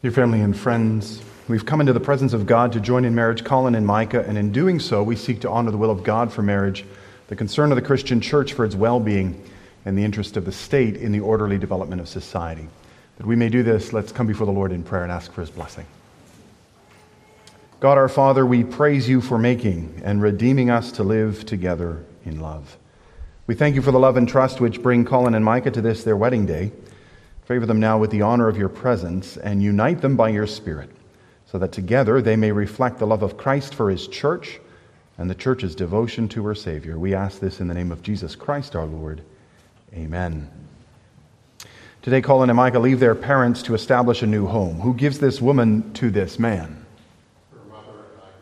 Dear family and friends, we've come into the presence of God to join in marriage Colin and Micah, and in doing so, we seek to honor the will of God for marriage, the concern of the Christian church for its well-being, and the interest of the state in the orderly development of society. That we may do this, let's come before the Lord in prayer and ask for his blessing. God our Father, we praise you for making and redeeming us to live together in love. We thank you for the love and trust which bring Colin and Micah to this, their wedding day. Favor them now with the honor of your presence and unite them by your Spirit, so that together they may reflect the love of Christ for his church and the church's devotion to her Savior. We ask this in the name of Jesus Christ our Lord. Amen. Today, Colin and Micah leave their parents to establish a new home. Who gives this woman to this man? Her mother and I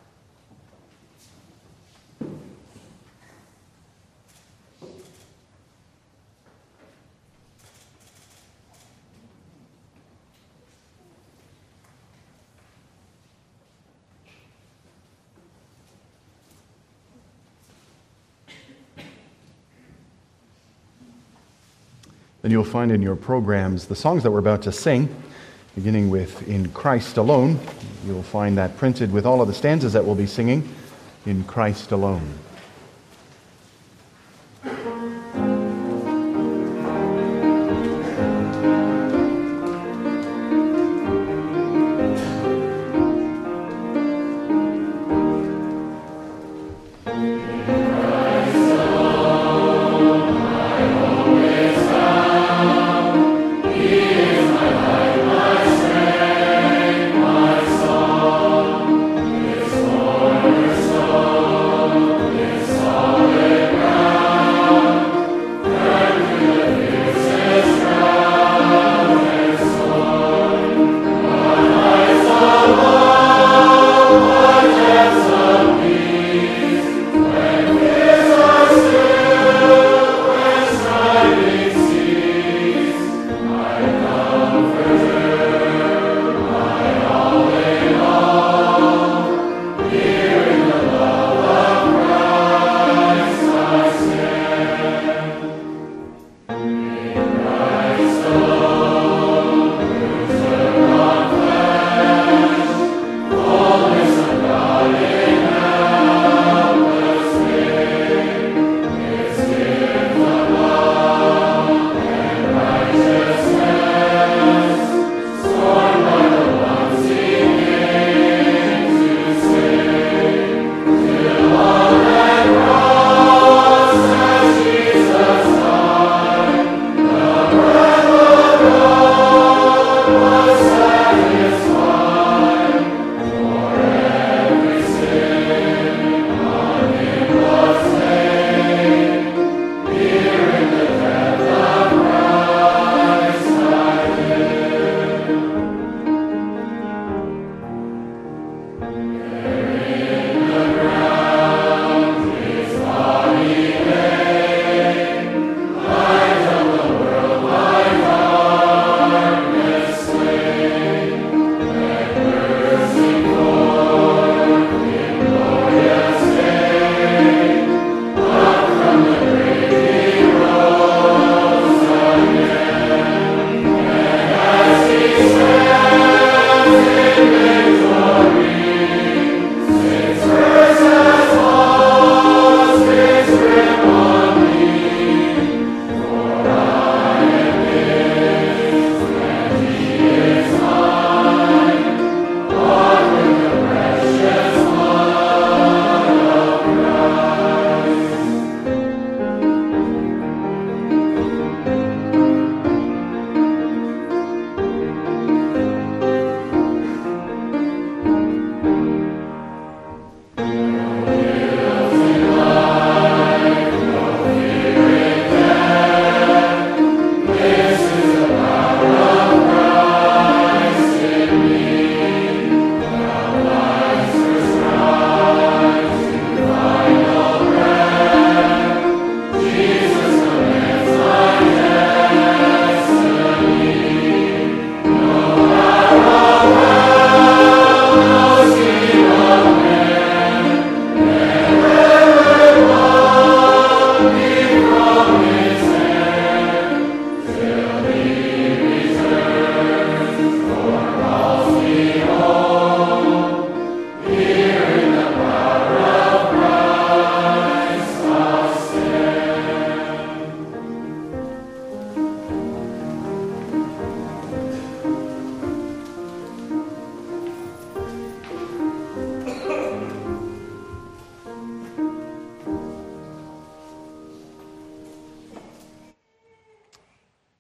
Then you'll find in your programs the songs that we're about to sing, beginning with In Christ Alone. You'll find that printed with all of the stanzas that we'll be singing, In Christ Alone.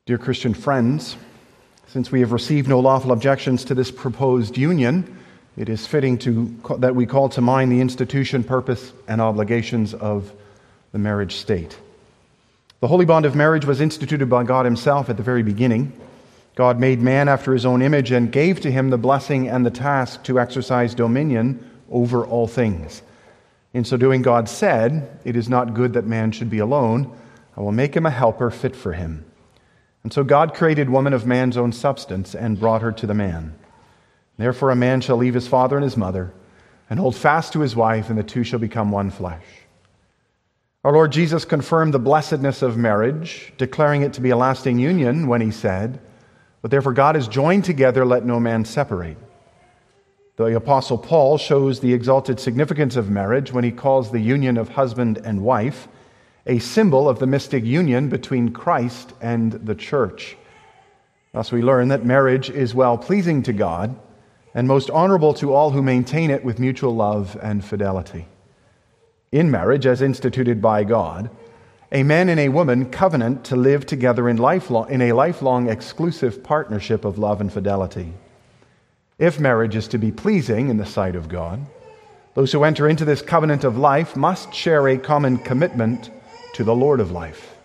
Dear Christian friends, since we have received no lawful objections to this proposed union, it is fitting that we call to mind the institution, purpose, and obligations of the marriage state. The holy bond of marriage was instituted by God Himself at the very beginning. God made man after His own image and gave to him the blessing and the task to exercise dominion over all things. In so doing, God said, "It is not good that man should be alone. I will make him a helper fit for him." And so God created woman of man's own substance and brought her to the man. Therefore a man shall leave his father and his mother and hold fast to his wife, and the two shall become one flesh. Our Lord Jesus confirmed the blessedness of marriage, declaring it to be a lasting union when He said, "But therefore God is joined together, let no man separate." The Apostle Paul shows the exalted significance of marriage when he calls the union of husband and wife a symbol of the mystic union between Christ and the church. Thus we learn that marriage is well-pleasing to God and most honorable to all who maintain it with mutual love and fidelity. In marriage, as instituted by God, a man and a woman covenant to live together in a lifelong exclusive partnership of love and fidelity. If marriage is to be pleasing in the sight of God, those who enter into this covenant of life must share a common commitment to the Lord of life.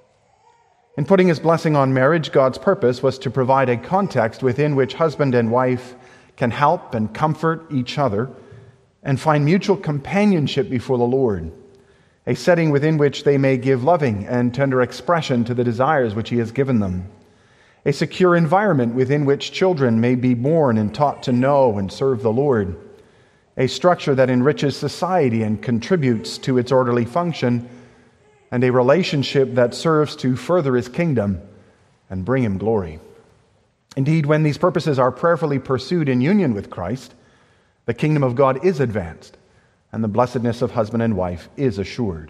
In putting His blessing on marriage, God's purpose was to provide a context within which husband and wife can help and comfort each other and find mutual companionship before the Lord, a setting within which they may give loving and tender expression to the desires which He has given them, a secure environment within which children may be born and taught to know and serve the Lord, a structure that enriches society and contributes to its orderly function, and a relationship that serves to further His kingdom and bring Him glory. Indeed, when these purposes are prayerfully pursued in union with Christ, the kingdom of God is advanced, and the blessedness of husband and wife is assured.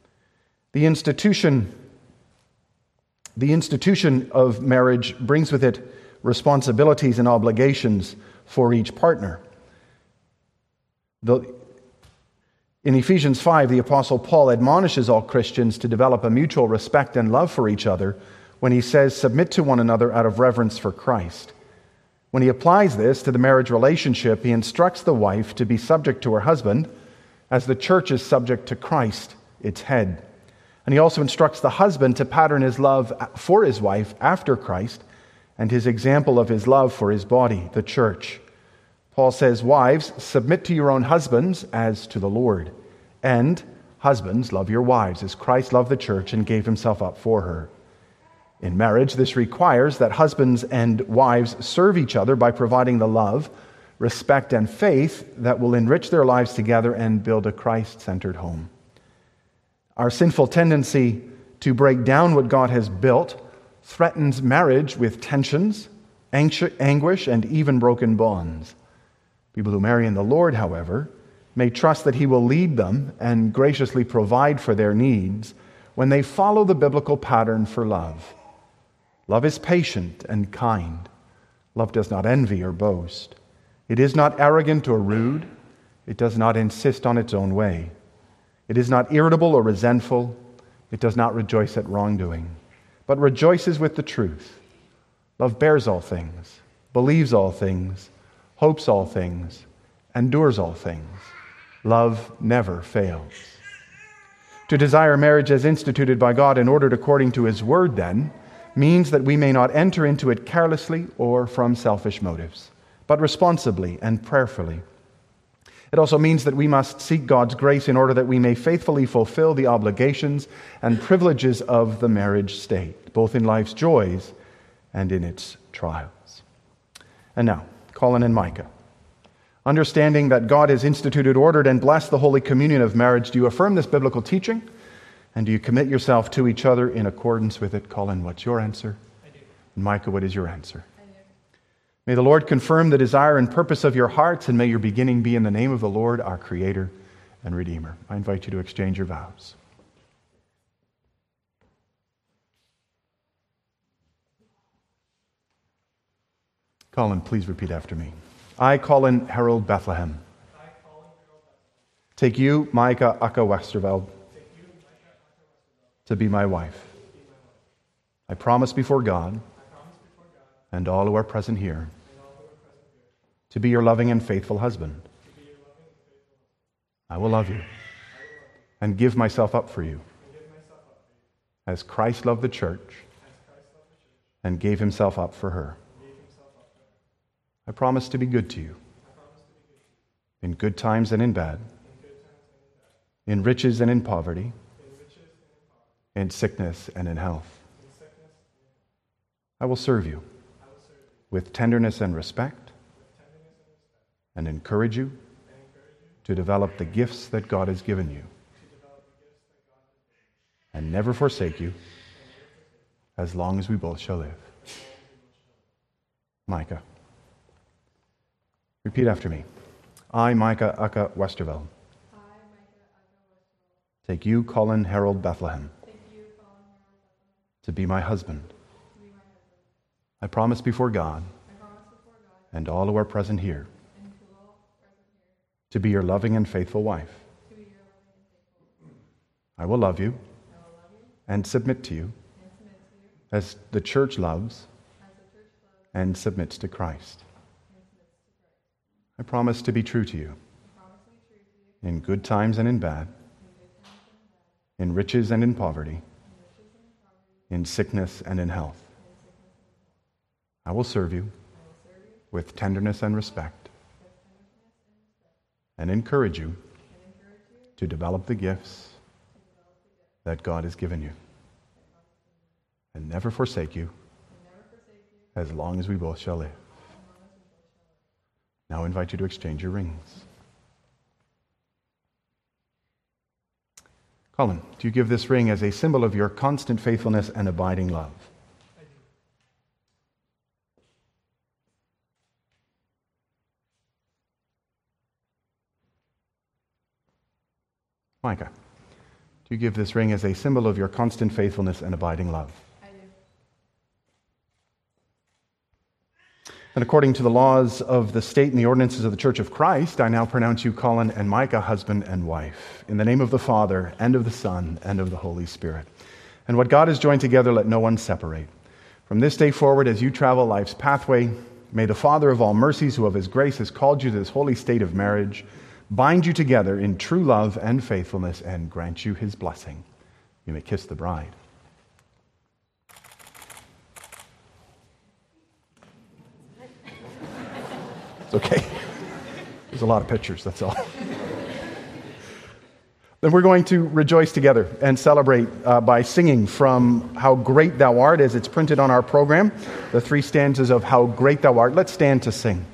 The institution of marriage brings with it responsibilities and obligations for each partner. In Ephesians 5, the Apostle Paul admonishes all Christians to develop a mutual respect and love for each other when he says, "Submit to one another out of reverence for Christ." When he applies this to the marriage relationship, he instructs the wife to be subject to her husband as the church is subject to Christ, its head. And he also instructs the husband to pattern his love for his wife after Christ and his example of his love for his body, the church. Paul says, "Wives, submit to your own husbands as to the Lord. And husbands, love your wives as Christ loved the church and gave Himself up for her." In marriage, this requires that husbands and wives serve each other by providing the love, respect, and faith that will enrich their lives together and build a Christ-centered home. Our sinful tendency to break down what God has built threatens marriage with tensions, anguish, and even broken bonds. People who marry in the Lord, however, may trust that He will lead them and graciously provide for their needs when they follow the biblical pattern for love. Love is patient and kind. Love does not envy or boast. It is not arrogant or rude. It does not insist on its own way. It is not irritable or resentful. It does not rejoice at wrongdoing, but rejoices with the truth. Love bears all things, believes all things, hopes all things, endures all things. Love never fails. To desire marriage as instituted by God and ordered according to His word, then, means that we may not enter into it carelessly or from selfish motives, but responsibly and prayerfully. It also means that we must seek God's grace in order that we may faithfully fulfill the obligations and privileges of the marriage state, both in life's joys and in its trials. And now, Colin and Micah, understanding that God has instituted, ordered, and blessed the holy communion of marriage, do you affirm this biblical teaching? And do you commit yourself to each other in accordance with it? Colin, what's your answer? I do. And Micah, what is your answer? I do. May the Lord confirm the desire and purpose of your hearts, and may your beginning be in the name of the Lord, our Creator and Redeemer. I invite you to exchange your vows. Colin, please repeat after me. I, Colin Harold Bethlehem, take you, Micah Aka Westerveld, to be my wife. I promise before God and all who are present here to be your loving and faithful husband. I will love you and give myself up for you as Christ loved the church and gave himself up for her. I promise to be good to you in good times and in bad, in riches and in poverty, in sickness and in health. I will serve you with tenderness and respect and encourage you to develop the gifts that God has given you and never forsake you as long as we both shall live. Micah. Repeat after me. I, Micah Ucka Westerveld, take you, Colin Harold Bethlehem, to be my husband. I promise before God and all who are present here to be your loving and faithful wife. I will love you and submit to you as the church loves and submits to Christ. I promise to be true to you in good times and in bad, in riches and in poverty, in sickness and in health. I will serve you with tenderness and respect and encourage you to develop the gifts that God has given you and never forsake you as long as we both shall live. Now I invite you to exchange your rings. Colin, do you give this ring as a symbol of your constant faithfulness and abiding love? Micah, do you give this ring as a symbol of your constant faithfulness and abiding love? I do. And according to the laws of the state and the ordinances of the Church of Christ, I now pronounce you, Colin and Micah, husband and wife, in the name of the Father, and of the Son, and of the Holy Spirit. And what God has joined together, let no one separate. From this day forward, as you travel life's pathway, may the Father of all mercies, who of his grace has called you to this holy state of marriage, bind you together in true love and faithfulness, and grant you his blessing. You may kiss the bride. It's okay. There's a lot of pictures, that's all. Then we're going to rejoice together and celebrate by singing from How Great Thou Art, as it's printed on our program, the 3 stanzas of How Great Thou Art. Let's stand to sing.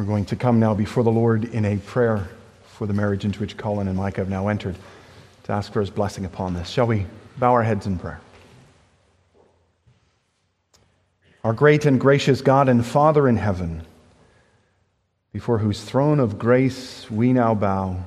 We're going to come now before the Lord in a prayer for the marriage into which Colin and Micah have now entered, to ask for his blessing upon this. Shall we bow our heads in prayer? Our great and gracious God and Father in heaven, before whose throne of grace we now bow,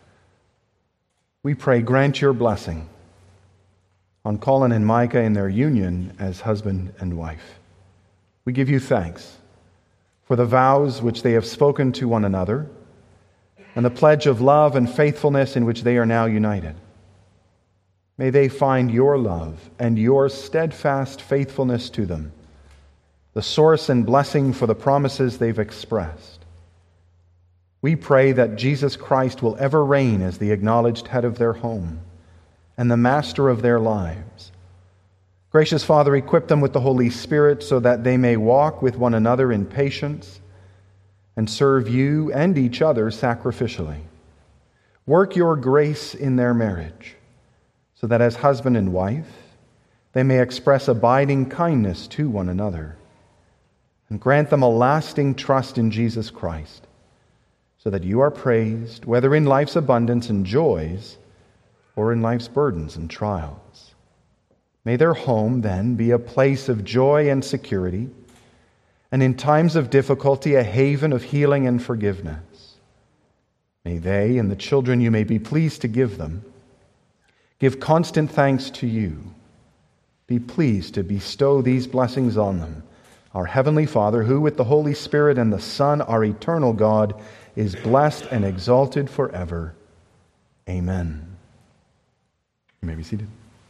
we pray, grant your blessing on Colin and Micah in their union as husband and wife. We give you thanks for the vows which they have spoken to one another and the pledge of love and faithfulness in which they are now united. May they find your love and your steadfast faithfulness to them, the source and blessing for the promises they've expressed. We pray that Jesus Christ will ever reign as the acknowledged head of their home and the master of their lives. Gracious Father, equip them with the Holy Spirit so that they may walk with one another in patience and serve you and each other sacrificially. Work your grace in their marriage so that as husband and wife, they may express abiding kindness to one another, and grant them a lasting trust in Jesus Christ, so that you are praised, whether in life's abundance and joys or in life's burdens and trials. May their home, then, be a place of joy and security, and in times of difficulty, a haven of healing and forgiveness. May they and the children you may be pleased to give them give constant thanks to you. Be pleased to bestow these blessings on them. Our Heavenly Father, who with the Holy Spirit and the Son, our eternal God, is blessed and exalted forever. Amen. You may be seated.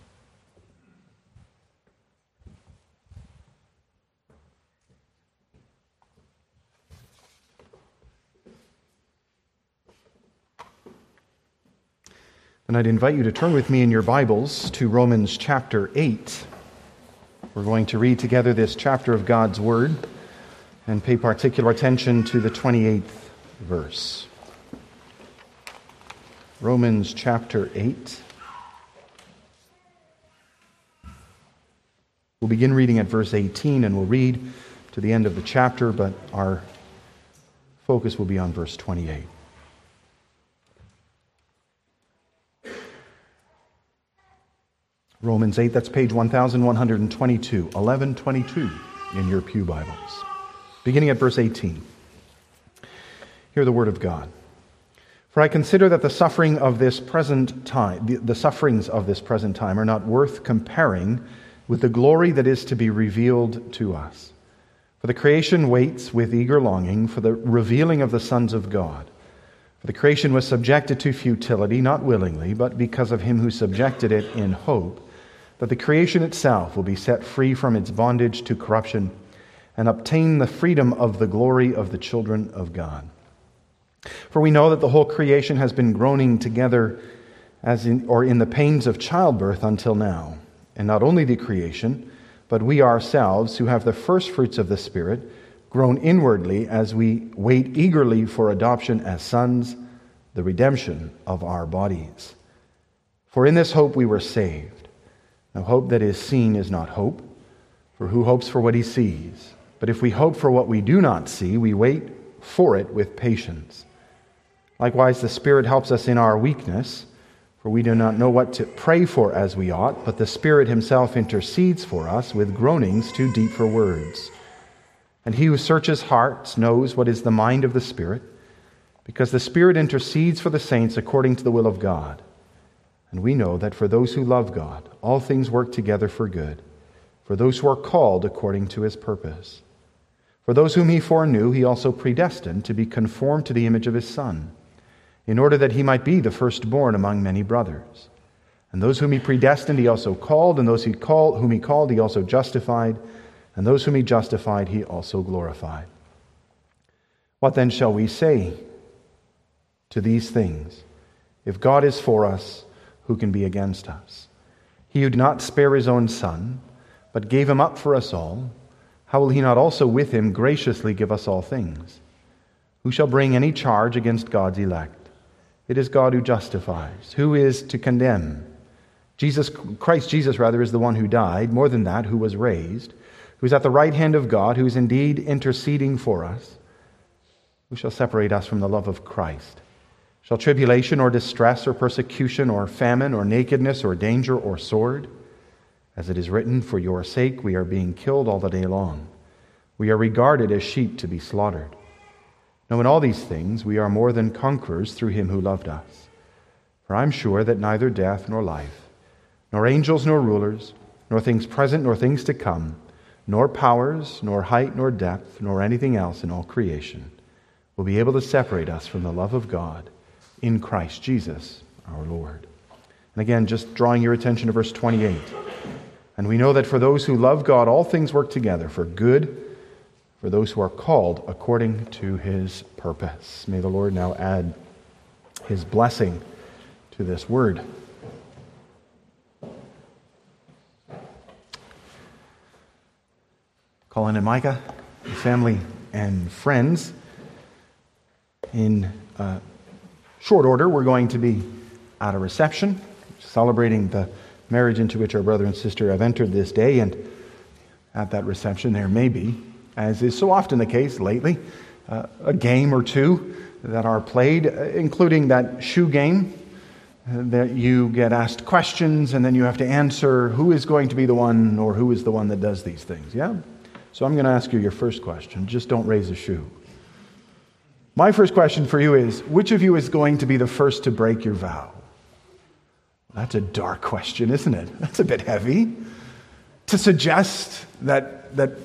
And I'd invite you to turn with me in your Bibles to Romans chapter 8. We're going to read together this chapter of God's Word and pay particular attention to the 28th verse. Romans chapter 8. We'll begin reading at verse 18 and we'll read to the end of the chapter, but our focus will be on verse 28. Romans 8, that's page 1122, 1122 in your pew Bibles. Beginning at verse 18. Hear the word of God. For I consider that the sufferings of this present time are not worth comparing with the glory that is to be revealed to us. For the creation waits with eager longing for the revealing of the sons of God. For the creation was subjected to futility, not willingly, but because of him who subjected it in hope, that the creation itself will be set free from its bondage to corruption and obtain the freedom of the glory of the children of God. For we know that the whole creation has been groaning together in the pains of childbirth until now. And not only the creation, but we ourselves, who have the first fruits of the Spirit, groan inwardly as we wait eagerly for adoption as sons, the redemption of our bodies. For in this hope we were saved. Now hope that is seen is not hope, for who hopes for what he sees? But if we hope for what we do not see, we wait for it with patience. Likewise, the Spirit helps us in our weakness, for we do not know what to pray for as we ought, but the Spirit himself intercedes for us with groanings too deep for words. And he who searches hearts knows what is the mind of the Spirit, because the Spirit intercedes for the saints according to the will of God. And we know that for those who love God, all things work together for good, for those who are called according to his purpose. For those whom he foreknew, he also predestined to be conformed to the image of his Son, in order that he might be the firstborn among many brothers. And those whom he predestined, he also called, and those whom he called, he also justified, and those whom he justified, he also glorified. What then shall we say to these things? If God is for us, who can be against us? He who did not spare his own Son, but gave him up for us all, how will he not also with him graciously give us all things? Who shall bring any charge against God's elect? It is God who justifies. Who is to condemn? Christ Jesus is the one who died, more than that, who was raised, who is at the right hand of God, who is indeed interceding for us. Who shall separate us from the love of Christ? Shall tribulation or distress or persecution or famine or nakedness or danger or sword? As it is written, for your sake we are being killed all the day long. We are regarded as sheep to be slaughtered. No, in all these things we are more than conquerors through him who loved us. For I am sure that neither death nor life, nor angels nor rulers, nor things present nor things to come, nor powers, nor height nor depth, nor anything else in all creation will be able to separate us from the love of God in Christ Jesus our Lord. And again, just drawing your attention to verse 28. And we know that for those who love God, all things work together for good, for those who are called according to his purpose. May the Lord now add his blessing to this word. Colin and Micah, family and friends, in short order, we're going to be at a reception, celebrating the marriage into which our brother and sister have entered this day. And at that reception, there may be, as is so often the case lately, a game or two that are played, including that shoe game that you get asked questions and then you have to answer who is going to be the one or who is the one that does these things. Yeah? So I'm going to ask you your first question. Just don't raise a shoe. My first question for you is, which of you is going to be the first to break your vow? That's a dark question, isn't it? That's a bit heavy. To suggest that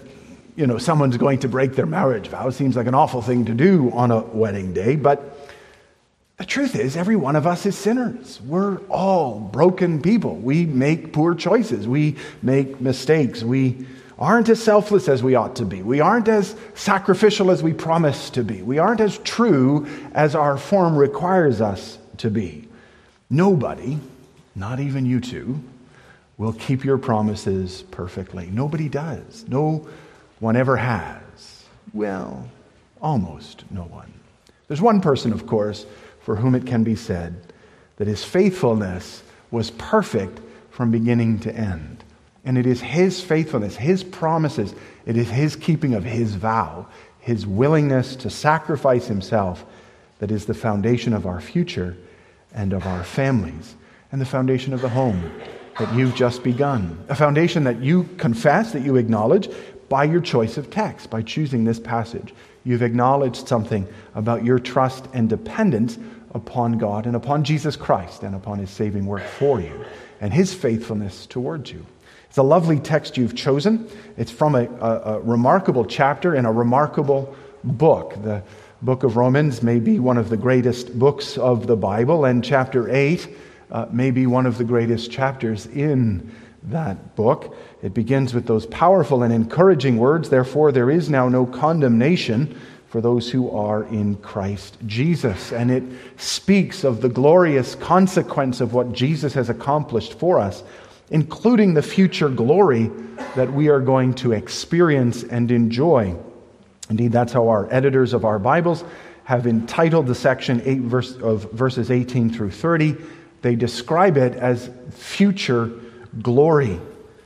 someone's going to break their marriage vow seems like an awful thing to do on a wedding day, but the truth is, every one of us is sinners. We're all broken people. We make poor choices. We make mistakes. We aren't as selfless as we ought to be. We aren't as sacrificial as we promise to be. We aren't as true as our form requires us to be. Nobody, not even you two, will keep your promises perfectly. Nobody does. No one ever has. Well, almost no one. There's one person, of course, for whom it can be said that his faithfulness was perfect from beginning to end. And it is his faithfulness, his promises, it is his keeping of his vow, his willingness to sacrifice himself that is the foundation of our future and of our families and the foundation of the home that you've just begun. A foundation that you confess, that you acknowledge by your choice of text, by choosing this passage. You've acknowledged something about your trust and dependence upon God and upon Jesus Christ and upon his saving work for you and his faithfulness towards you. It's a lovely text you've chosen. It's from a remarkable chapter in a remarkable book. The book of Romans may be one of the greatest books of the Bible, and chapter 8 may be one of the greatest chapters in that book. It begins with those powerful and encouraging words, "Therefore there is now no condemnation for those who are in Christ Jesus." And it speaks of the glorious consequence of what Jesus has accomplished for us, including the future glory that we are going to experience and enjoy. Indeed, that's how our editors of our Bibles have entitled the section 8 of verses 18 through 30. They describe it as future glory,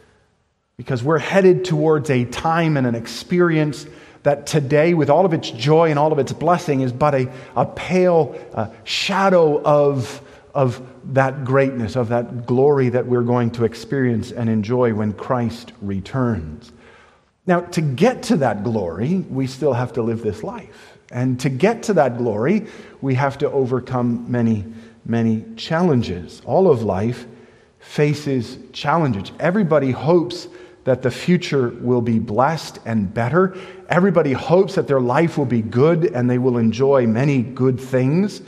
because we're headed towards a time and an experience that today, with all of its joy and all of its blessing, is but a pale shadow of that greatness, of that glory that we're going to experience and enjoy when Christ returns. Now, to get to that glory, we still have to live this life. And to get to that glory, we have to overcome many, many challenges. All of life faces challenges. Everybody hopes that the future will be blessed and better. Everybody hopes that their life will be good and they will enjoy many good things.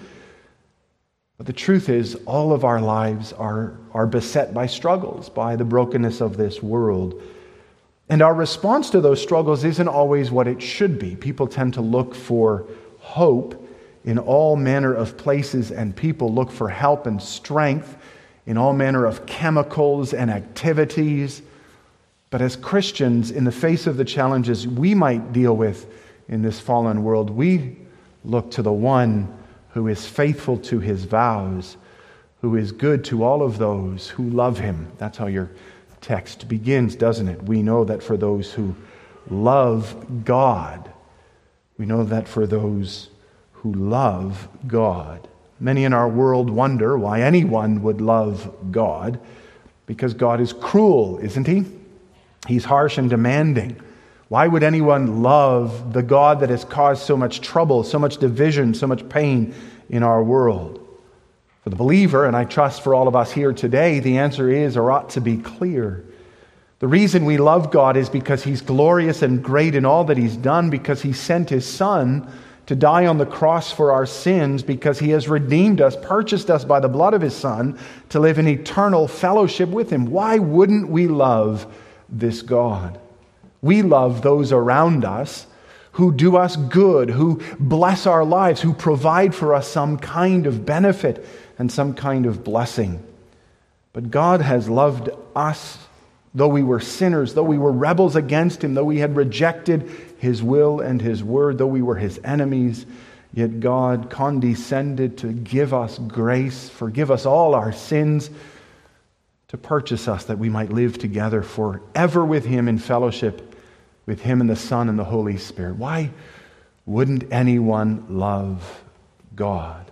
But the truth is, all of our lives are beset by struggles, by the brokenness of this world. And our response to those struggles isn't always what it should be. People tend to look for hope in all manner of places, and people look for help and strength in all manner of chemicals and activities. But as Christians, in the face of the challenges we might deal with in this fallen world, we look to the one who is faithful to his vows, who is good to all of those who love him. That's how your text begins, doesn't it? We know that for those who love God, we know that for those who love God. Many in our world wonder why anyone would love God, because God is cruel, isn't he? He's harsh and demanding. Why would anyone love the God that has caused so much trouble, so much division, so much pain in our world? For the believer, and I trust for all of us here today, the answer is, or ought to be, clear. The reason we love God is because He's glorious and great in all that He's done, because He sent His Son to die on the cross for our sins, because He has redeemed us, purchased us by the blood of His Son to live in eternal fellowship with Him. Why wouldn't we love this God? We love those around us who do us good, who bless our lives, who provide for us some kind of benefit and some kind of blessing. But God has loved us, though we were sinners, though we were rebels against Him, though we had rejected His will and His word, though we were His enemies, yet God condescended to give us grace, forgive us all our sins, to purchase us that we might live together forever with Him in fellowship with Him and the Son and the Holy Spirit. Why wouldn't anyone love God?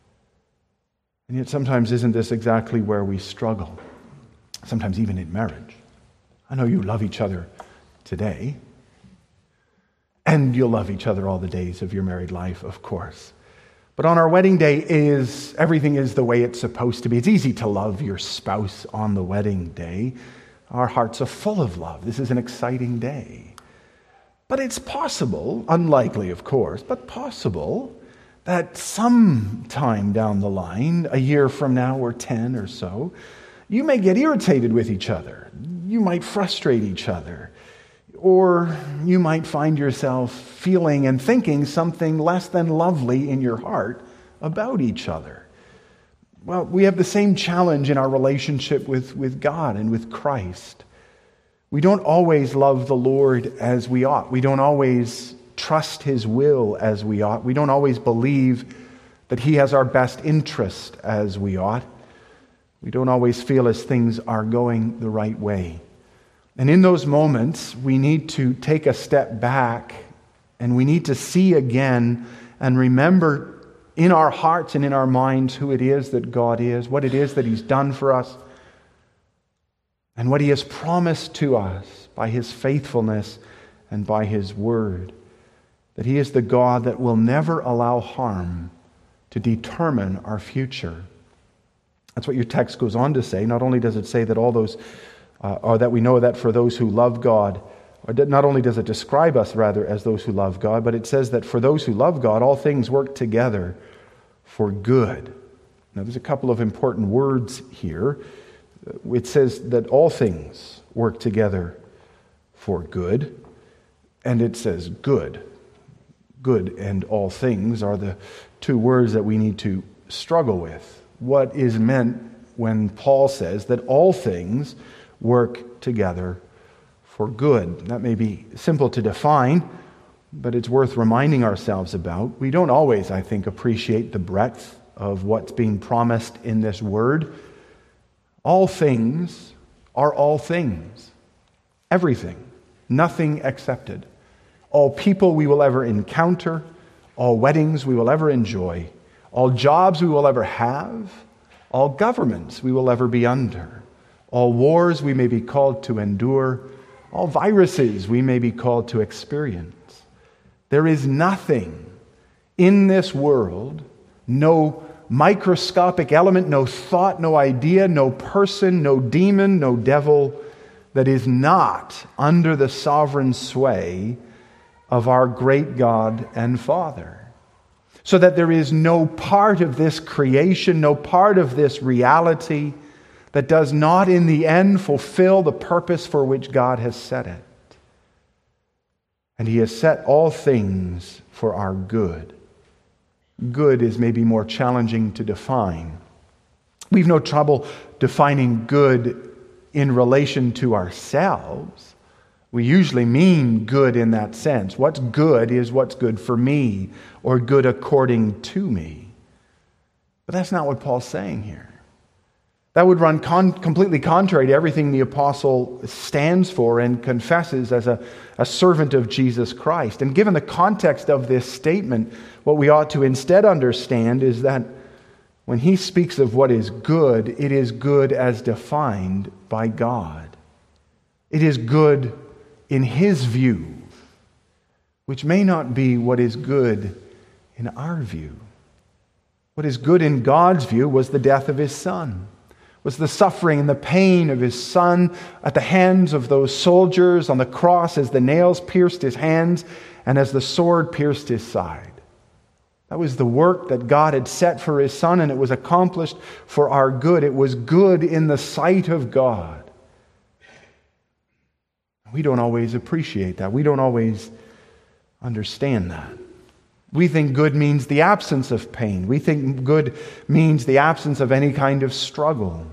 And yet sometimes isn't this exactly where we struggle? Sometimes even in marriage. I know you love each other today, and you'll love each other all the days of your married life, of course. But on our wedding day, everything is the way it's supposed to be. It's easy to love your spouse on the wedding day. Our hearts are full of love. This is an exciting day. But it's possible, unlikely of course, but possible, that sometime down the line, a year from now or 10 or so, you may get irritated with each other. You might frustrate each other. Or you might find yourself feeling and thinking something less than lovely in your heart about each other. Well, we have the same challenge in our relationship with God and with Christ. We don't always love the Lord as we ought. We don't always trust His will as we ought. We don't always believe that He has our best interest as we ought. We don't always feel as things are going the right way. And in those moments, we need to take a step back and we need to see again and remember in our hearts and in our minds who it is that God is, what it is that He's done for us, and what He has promised to us by His faithfulness and by His word. That He is the God that will never allow harm to determine our future. That's what your text goes on to say. Not only does it say that all those or that we know that for those who love God, or not only does it describe us rather as those who love God, but it says that for those who love God, all things work together for good. Now there's a couple of important words here. It says that all things work together for good, and it says good. Good and all things are the two words that we need to struggle with. What is meant when Paul says that all things work together for good? That may be simple to define, but it's worth reminding ourselves about. We don't always, I think, appreciate the breadth of what's being promised in this word. All things are all things. Everything. Nothing excepted. All people we will ever encounter, all weddings we will ever enjoy, all jobs we will ever have, all governments we will ever be under, all wars we may be called to endure, all viruses we may be called to experience. There is nothing in this world, no microscopic element, no thought, no idea, no person, no demon, no devil, that is not under the sovereign sway of our great God and Father. So that there is no part of this creation, no part of this reality that does not in the end fulfill the purpose for which God has set it. And He has set all things for our good. Good is maybe more challenging to define. We've no trouble defining good in relation to ourselves. We usually mean good in that sense. What's good is what's good for me, or good according to me. But that's not what Paul's saying here. That would run completely contrary to everything the apostle stands for and confesses as a servant of Jesus Christ. And given the context of this statement, what we ought to instead understand is that when he speaks of what is good, it is good as defined by God. It is good in his view, which may not be what is good in our view. What is good in God's view was the death of his Son, was the suffering and the pain of his Son at the hands of those soldiers on the cross as the nails pierced his hands and as the sword pierced his side. That was the work that God had set for his Son, and it was accomplished for our good. It was good in the sight of God. We don't always appreciate that. We don't always understand that. We think good means the absence of pain. We think good means the absence of any kind of struggle.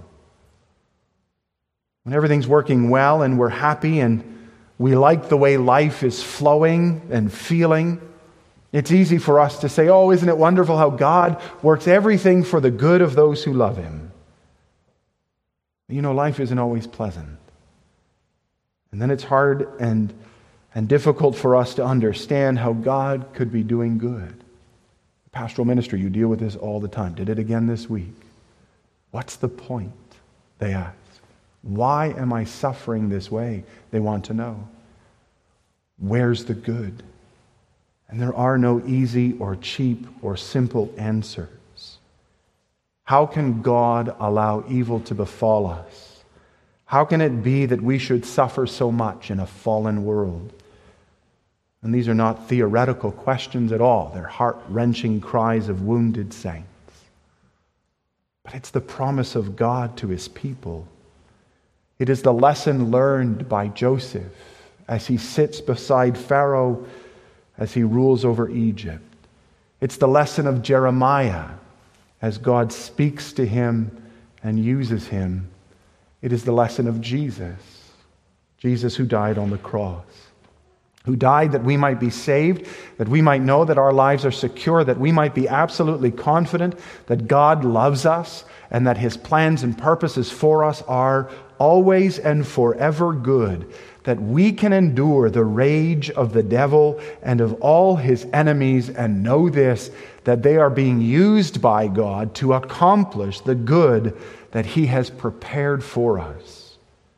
When everything's working well and we're happy and we like the way life is flowing and feeling, it's easy for us to say, oh, isn't it wonderful how God works everything for the good of those who love him? You know, life isn't always pleasant. And then it's hard and difficult for us to understand how God could be doing good. Pastoral ministry, you deal with this all the time. Did it again this week. What's the point? They ask. Why am I suffering this way? They want to know. Where's the good? And there are no easy or cheap or simple answers. How can God allow evil to befall us? How can it be that we should suffer so much in a fallen world? And these are not theoretical questions at all. They're heart-wrenching cries of wounded saints. But it's the promise of God to his people. It is the lesson learned by Joseph as he sits beside Pharaoh as he rules over Egypt. It's the lesson of Jeremiah as God speaks to him and uses him. It is the lesson of Jesus who died on the cross, who died that we might be saved, that we might know that our lives are secure, that we might be absolutely confident that God loves us and that his plans and purposes for us are always and forever good, that we can endure the rage of the devil and of all his enemies and know this, that they are being used by God to accomplish the good that he has prepared for us.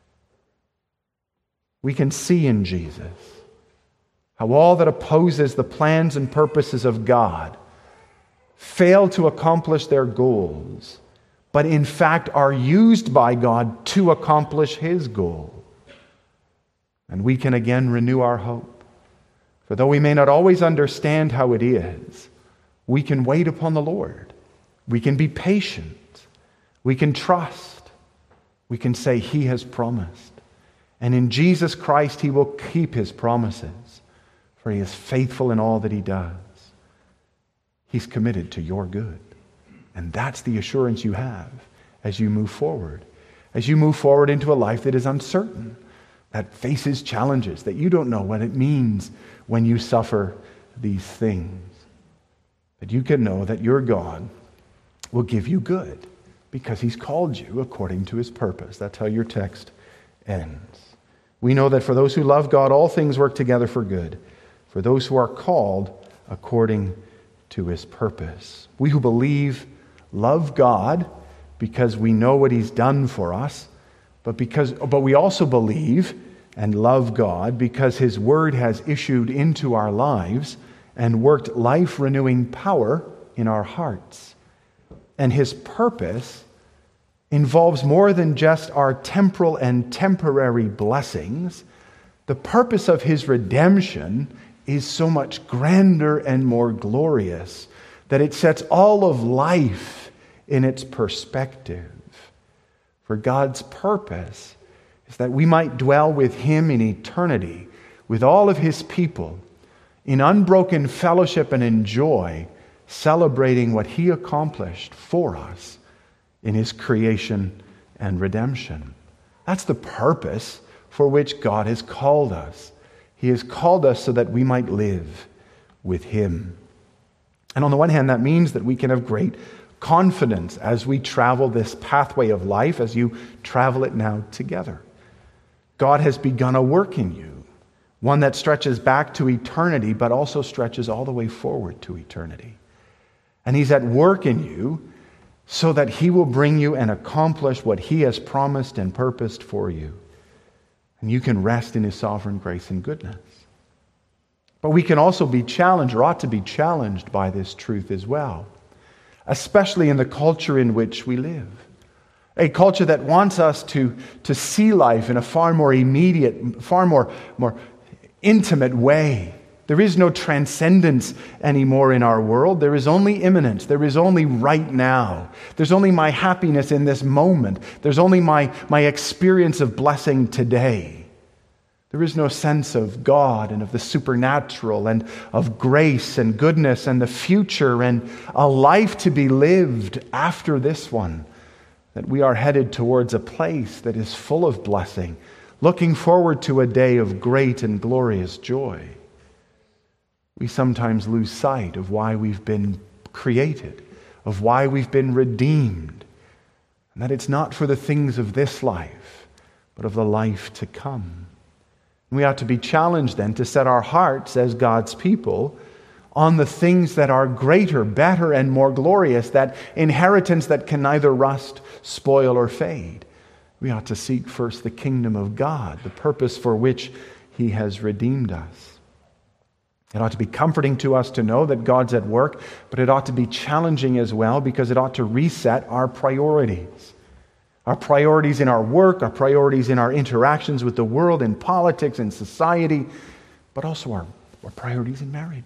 We can see in Jesus how all that opposes the plans and purposes of God fail to accomplish their goals, but in fact are used by God to accomplish his goal. And we can again renew our hope. For though we may not always understand how it is, we can wait upon the Lord. We can be patient. We can trust. We can say he has promised. And in Jesus Christ he will keep his promises, for he is faithful in all that he does. He's committed to your good. And that's the assurance you have as you move forward. As you move forward into a life that is uncertain, that faces challenges, that you don't know what it means when you suffer these things. But you can know that your God will give you good because he's called you according to his purpose. That's how your text ends. We know that for those who love God, all things work together for good, for those who are called according to his purpose. We who believe love God because we know what he's done for us, but we also believe and love God because his word has issued into our lives and worked life-renewing power in our hearts. And his purpose involves more than just our temporal and temporary blessings. The purpose of his redemption is so much grander and more glorious that it sets all of life in its perspective. For God's purpose is that we might dwell with him in eternity, with all of his people, in unbroken fellowship and in joy, celebrating what he accomplished for us in his creation and redemption. That's the purpose for which God has called us. He has called us so that we might live with him. And on the one hand, that means that we can have great confidence as we travel this pathway of life, as you travel it now together. God has begun a work in you, one that stretches back to eternity, but also stretches all the way forward to eternity. And He's at work in you so that He will bring you and accomplish what He has promised and purposed for you. And you can rest in His sovereign grace and goodness. But we can also be challenged, or ought to be challenged, by this truth as well, especially in the culture in which we live. A culture that wants us to see life in a far more immediate, far more intimate way. There is no transcendence anymore in our world. There is only immanence. There is only right now. There's only my happiness in this moment. There's only my experience of blessing today. There is no sense of God and of the supernatural and of grace and goodness and the future and a life to be lived after this one. That we are headed towards a place that is full of blessing, looking forward to a day of great and glorious joy. We sometimes lose sight of why we've been created, of why we've been redeemed, and that it's not for the things of this life, but of the life to come. We ought to be challenged then to set our hearts as God's people on the things that are greater, better, and more glorious, that inheritance that can neither rust, spoil, or fade. We ought to seek first the kingdom of God, the purpose for which He has redeemed us. It ought to be comforting to us to know that God's at work, but it ought to be challenging as well, because it ought to reset our priorities. Our priorities in our work, our priorities in our interactions with the world, in politics, in society, but also our priorities in marriage.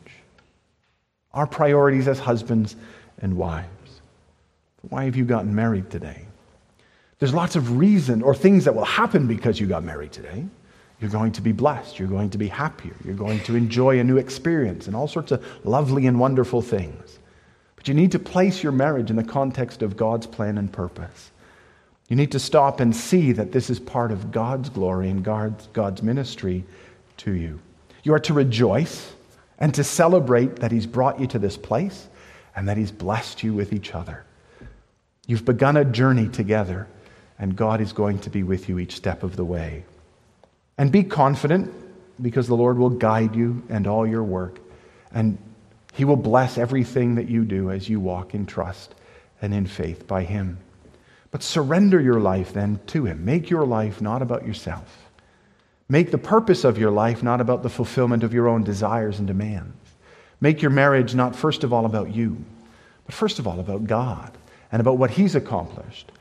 Our priorities as husbands and wives. Why have you gotten married today? There's lots of reason or things that will happen because you got married today. You're going to be blessed. You're going to be happier. You're going to enjoy a new experience and all sorts of lovely and wonderful things. But you need to place your marriage in the context of God's plan and purpose. You need to stop and see that this is part of God's glory and God's ministry to you. You are to rejoice and to celebrate that He's brought you to this place and that He's blessed you with each other. You've begun a journey together, and God is going to be with you each step of the way. And be confident, because the Lord will guide you and all your work, and He will bless everything that you do as you walk in trust and in faith by Him. But surrender your life then to Him. Make your life not about yourself. Make the purpose of your life not about the fulfillment of your own desires and demands. Make your marriage not first of all about you, but first of all about God and about what He's accomplished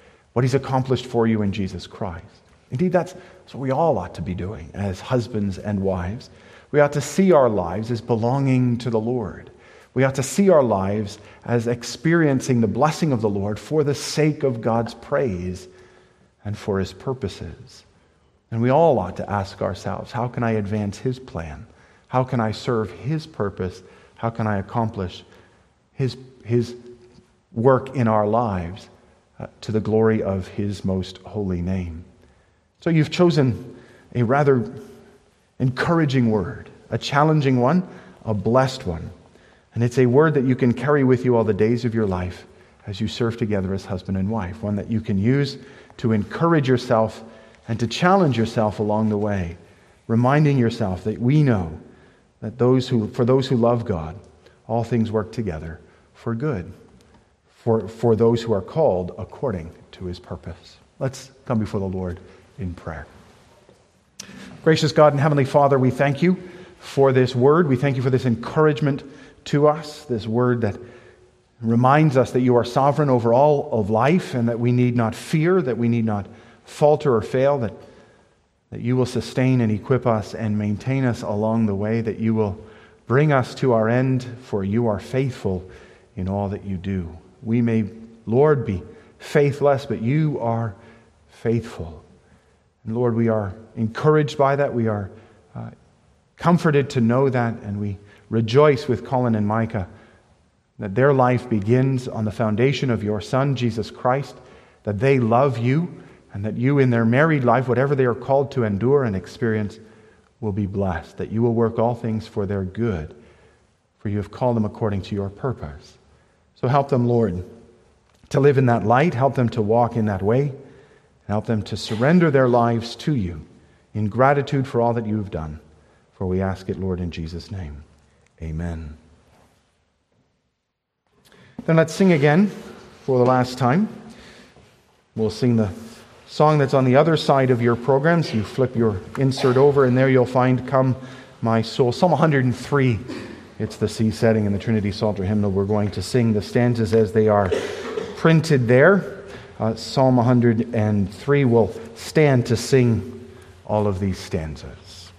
for you in Jesus Christ. Indeed, that's what we all ought to be doing as husbands and wives. We ought to see our lives as belonging to the Lord. We ought to see our lives as experiencing the blessing of the Lord for the sake of God's praise and for His purposes. And we all ought to ask ourselves, how can I advance His plan? How can I serve His purpose? How can I accomplish His work in our lives to the glory of His most holy name? So you've chosen a rather encouraging word, a challenging one, a blessed one. And it's a word that you can carry with you all the days of your life as you serve together as husband and wife, one that you can use to encourage yourself and to challenge yourself along the way, reminding yourself that we know that for those who love God, all things work together for good, for those who are called according to His purpose. Let's come before the Lord in prayer. Gracious God and Heavenly Father, we thank You for this word. We thank You for this encouragement to us, this word that reminds us that You are sovereign over all of life and that we need not fear, that we need not falter or fail, that You will sustain and equip us and maintain us along the way, that You will bring us to our end, for You are faithful in all that You do. We may, Lord, be faithless, but You are faithful. And Lord, we are encouraged by that. We are comforted to know that, and we rejoice with Colin and Micah that their life begins on the foundation of Your Son, Jesus Christ, that they love You, and that You in their married life, whatever they are called to endure and experience, will be blessed, that You will work all things for their good, for You have called them according to Your purpose. So help them, Lord, to live in that light. Help them to walk in that way. Help them to surrender their lives to you in gratitude for all that you have done. For we ask it, Lord, in Jesus' name. Amen. Then let's sing again for the last time. We'll sing the song that's on the other side of your programs. You flip your insert over, and there you'll find Come My Soul. Psalm 103. It's the C setting in the Trinity Psalter hymnal. We're going to sing the stanzas as they are printed there. Psalm 103 will stand to sing all of these stanzas.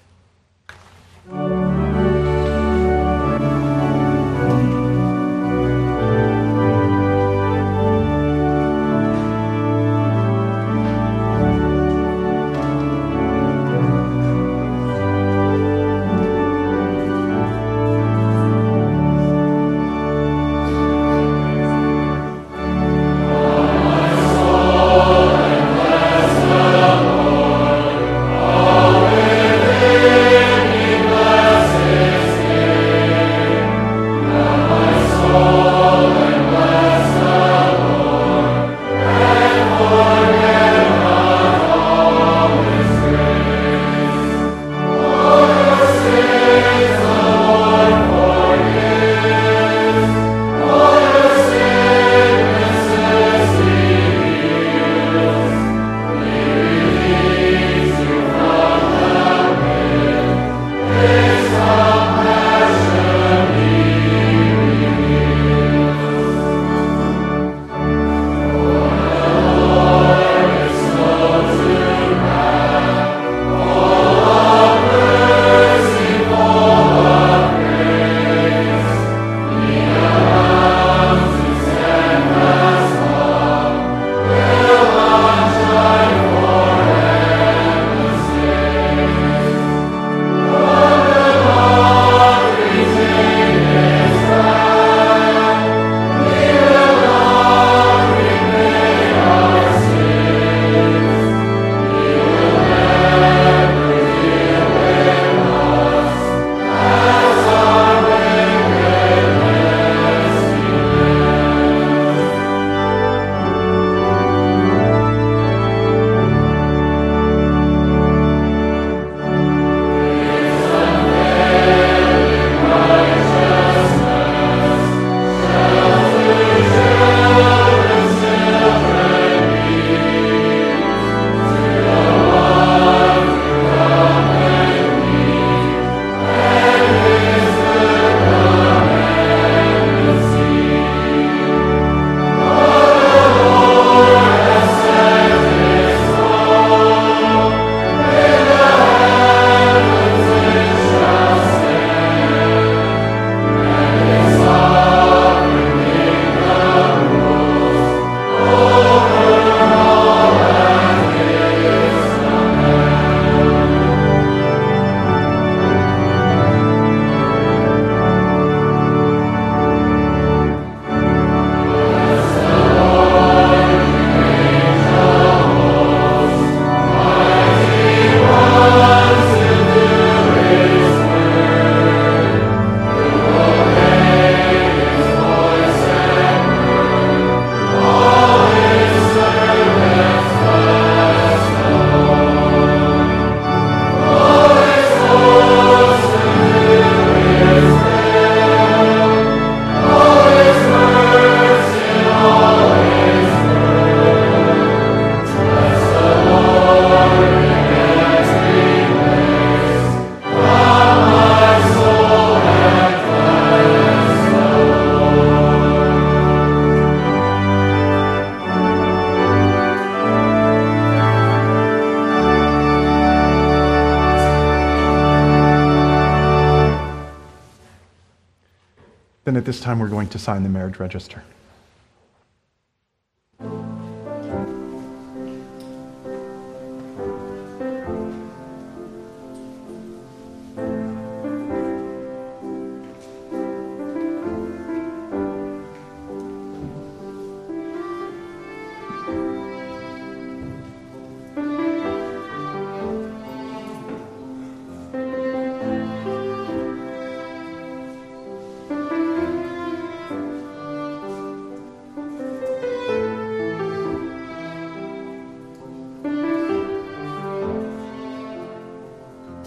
Then at this time, we're going to sign the marriage register.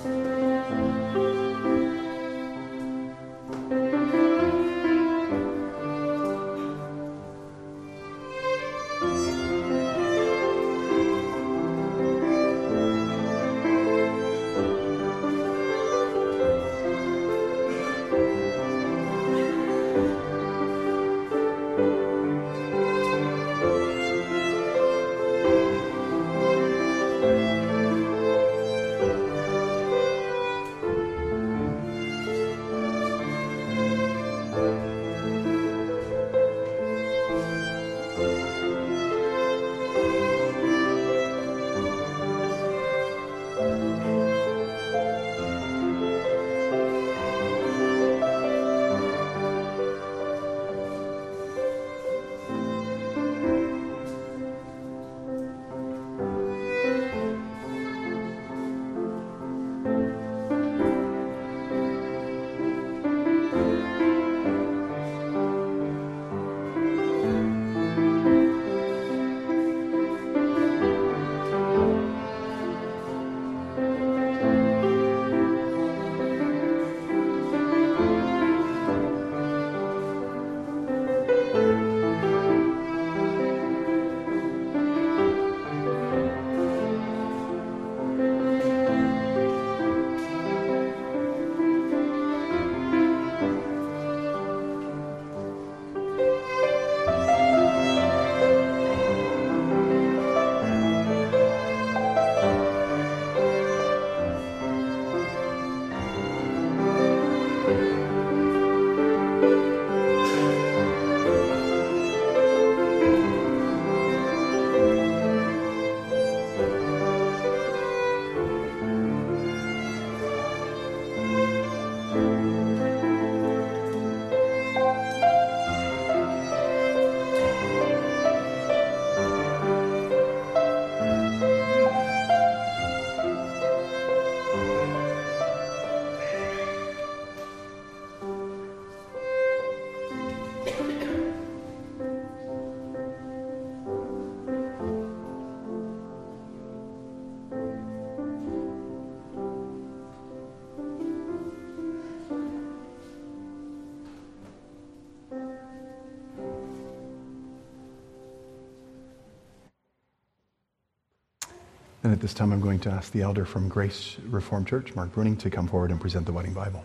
And at this time, I'm going to ask the elder from Grace Reformed Church, Mark Bruning, to come forward and present the wedding Bible.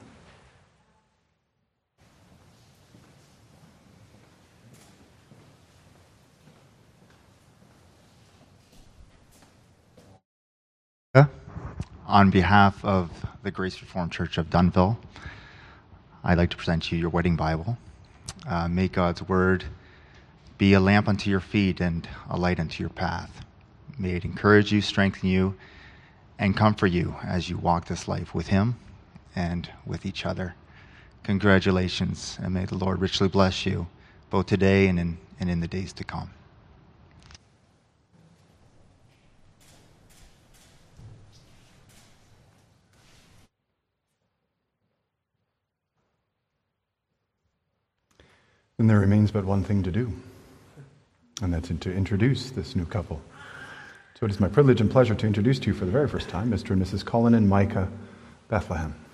On behalf of the Grace Reformed Church of Dunnville, I'd like to present you your wedding Bible. May God's word be a lamp unto your feet and a light unto your path. May it encourage you, strengthen you, and comfort you as you walk this life with Him and with each other. Congratulations, and may the Lord richly bless you, both today and in the days to come. And there remains but one thing to do, and that's to introduce this new couple. So it is my privilege and pleasure to introduce to you for the very first time Mr. and Mrs. Colin and Micah Bethlehem.